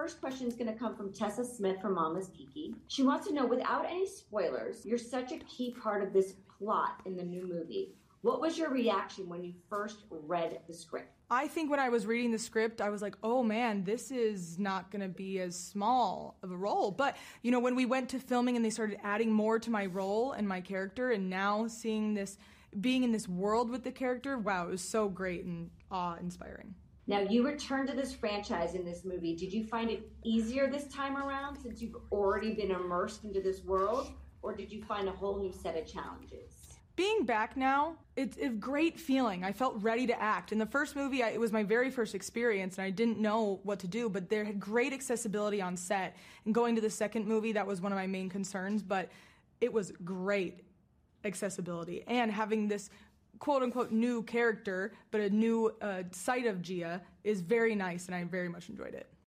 first question is going to come from Tessa Smith from Mama's Kiki. She wants to know, without any spoilers, you're such a key part of this plot in the new movie. What was your reaction when you first read the script? I think when I was reading the script, I was like, oh man, this is not going to be as small of a role. But, you know, when we went to filming and they started adding more to my role and my character, and now seeing this, being in this world with the character, wow, it was so great and awe-inspiring. Now, you returned to this franchise in this movie. Did you find it easier this time around since you've already been immersed into this world? Or did you find a whole new set of challenges? Being back now, it's a great feeling. I felt ready to act. In the first movie, it was my very first experience, and I didn't know what to do, but there had great accessibility on set. And going to the second movie, that was one of my main concerns, but it was great accessibility. And having this quote-unquote new character, but a new side of Gia is very nice, and I very much enjoyed it.